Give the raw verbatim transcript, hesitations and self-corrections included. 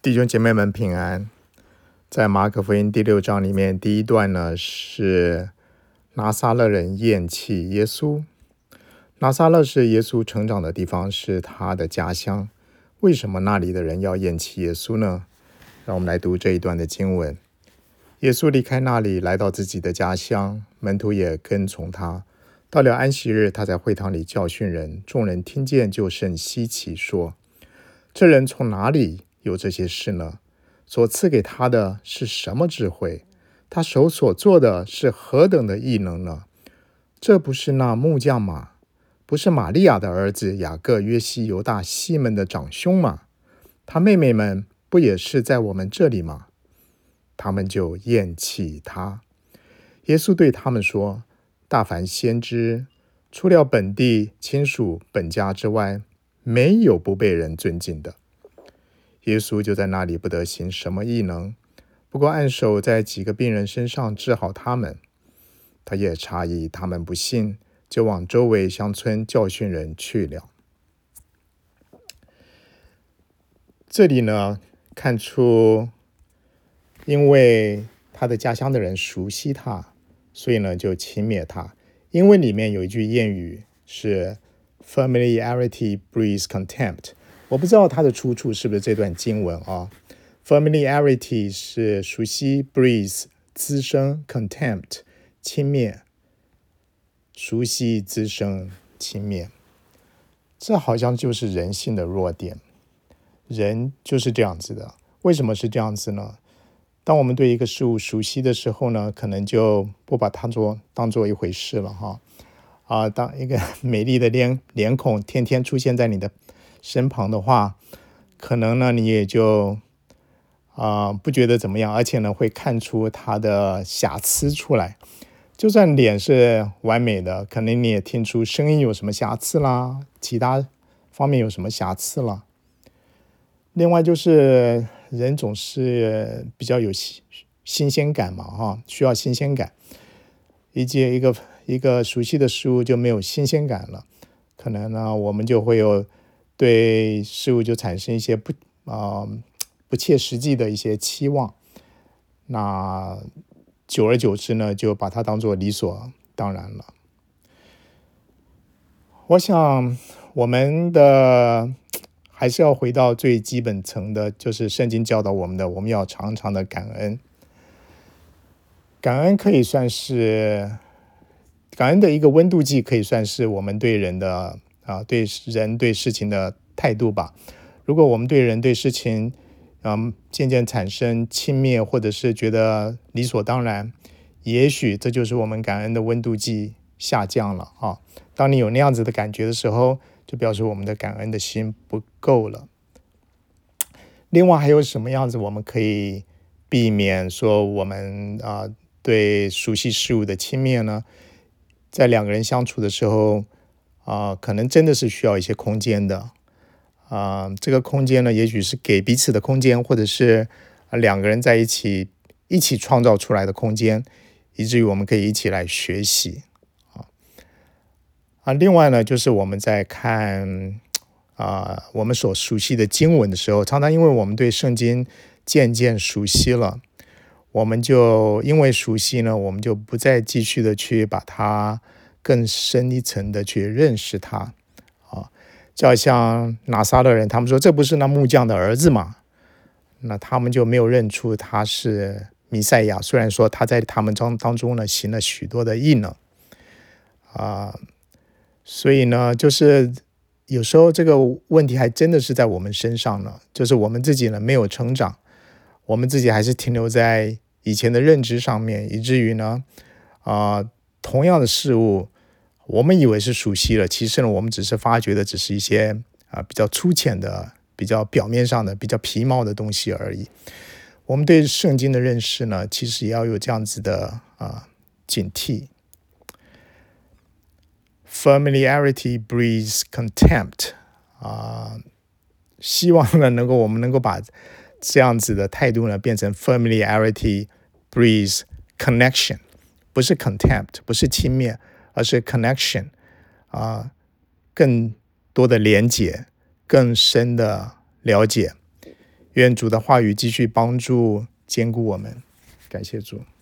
弟兄姐妹们平安。在马可福音第六章里面，第一段呢是拿撒勒人厌弃耶稣。拿撒勒是耶稣成长的地方，是他的家乡。为什么那里的人要厌弃耶稣呢？让我们来读这一段的经文。耶稣离开那里，来到自己的家乡，门徒也跟从他。到了安息日，他在会堂里教训人，众人听见就甚稀奇，说：这人从哪里有这些事呢？所赐给他的是什么智慧？他手所做的是何等的异能呢？这不是那木匠吗？不是玛利亚的儿子雅各、约西、犹大、西门的长兄吗？他妹妹们不也是在我们这里吗？他们就厌弃他。耶稣对他们说：大凡先知，除了本地亲属本家之外，没有不被人尊敬的。耶稣就在那里不得行什么异能，不过按手在几个病人身上治好他们。他也诧异他们不信，就往周围乡村教训人去了。这里呢，看出因为他的家乡的人熟悉他，所以呢就轻蔑他。因为里面有一句谚语是 familiarity breeds contempt， 我不知道它的出处是不是这段经文啊。familiarity 是熟悉， breeds 滋生， contempt 轻蔑，熟悉滋生轻蔑。这好像就是人性的弱点，人就是这样子的。为什么是这样子呢？当我们对一个事物熟悉的时候呢，可能就不把它做当做一回事了哈。啊，当一个美丽的脸脸孔天天出现在你的身旁的话，可能呢你也就啊不觉得怎么样，而且呢会看出它的瑕疵出来。就算脸是完美的，可能你也听出声音有什么瑕疵啦，其他方面有什么瑕疵啦。另外就是人总是比较有新鲜感嘛，哈，需要新鲜感。一接一个一个熟悉的事物就没有新鲜感了，可能呢我们就会有对事物就产生一些不啊、呃、不切实际的一些期望。那久而久之呢，就把它当作理所当然了。我想我们的还是要回到最基本层的，就是圣经教导我们的，我们要常常的感恩。感恩可以算是感恩的一个温度计，可以算是我们对人的啊对人对事情的态度吧。如果我们对人对事情嗯渐渐产生轻蔑，或者是觉得理所当然，也许这就是我们感恩的温度计下降了啊。当你有那样子的感觉的时候，就表示我们的感恩的心不够了。另外还有什么样子我们可以避免说我们啊、呃、对熟悉事物的轻蔑呢？在两个人相处的时候啊、呃，可能真的是需要一些空间的啊、呃。这个空间呢，也许是给彼此的空间，或者是、呃、两个人在一起一起创造出来的空间，以至于我们可以一起来学习啊。啊，另外呢，就是我们在看啊、呃、我们所熟悉的经文的时候，常常因为我们对圣经渐渐熟悉了，我们就因为熟悉呢，我们就不再继续的去把它更深一层的去认识它啊。就好像拿撒勒人，他们说这不是那木匠的儿子吗？那他们就没有认出他是弥赛亚，虽然说他在他们当中呢行了许多的异能啊。所以呢，就是有时候这个问题还真的是在我们身上呢，就是我们自己呢没有成长，我们自己还是停留在以前的认知上面，以至于呢，啊、呃，同样的事物，我们以为是熟悉了，其实呢，我们只是发觉的只是一些啊、呃、比较粗浅的、比较表面上的、比较皮毛的东西而已。我们对圣经的认识呢，其实也要有这样子的啊、呃、警惕。Familiarity breeds contempt 啊、呃，希望呢能够我们能够把这样子的态度呢变成 familiarity breeds connection， 不是 contempt， 不是轻蔑，而是 connection 啊、呃，更多的连结，更深的了解， 愿主的话语继续帮助坚固我们，感谢主。